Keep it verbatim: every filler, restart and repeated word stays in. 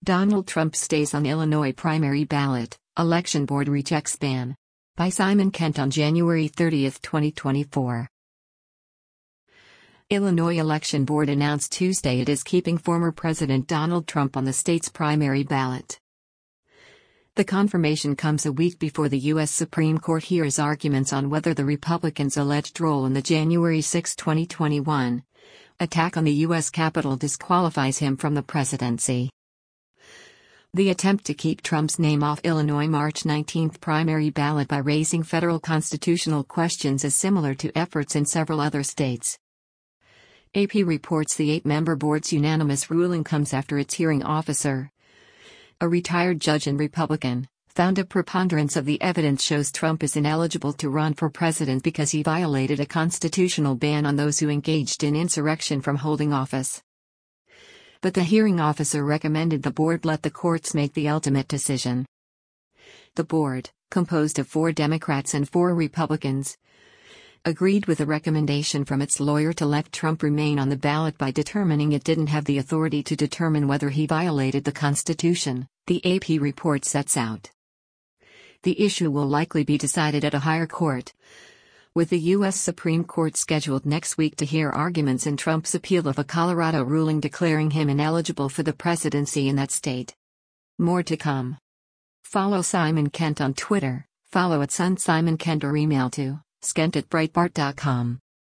Donald Trump stays on Illinois primary ballot, Election Board rejects ban. By Simon Kent on January thirtieth, twenty twenty-four. Illinois Election Board announced Tuesday it is keeping former President Donald Trump on the state's primary ballot. The confirmation comes a week before the U S Supreme Court hears arguments on whether the Republicans' alleged role in the January sixth, twenty twenty-one attack on the U S Capitol disqualifies him from the presidency. The attempt to keep Trump's name off Illinois' March nineteenth primary ballot by raising federal constitutional questions is similar to efforts in several other states. A P reports the eight-member board's unanimous ruling comes after its hearing officer, a retired judge and Republican, found a preponderance of the evidence shows Trump is ineligible to run for president because he violated a constitutional ban on those who engaged in insurrection from holding office. But the hearing officer recommended the board let the courts make the ultimate decision. The board, composed of four Democrats and four Republicans, agreed with a recommendation from its lawyer to let Trump remain on the ballot by determining it didn't have the authority to determine whether he violated the Constitution, the A P report sets out. The issue will likely be decided at a higher court, with the U S Supreme Court scheduled next week to hear arguments in Trump's appeal of a Colorado ruling declaring him ineligible for the presidency in that state. More to come. Follow Simon Kent on Twitter, follow at Sun Simon Kent or email to skent at breitbart dot com.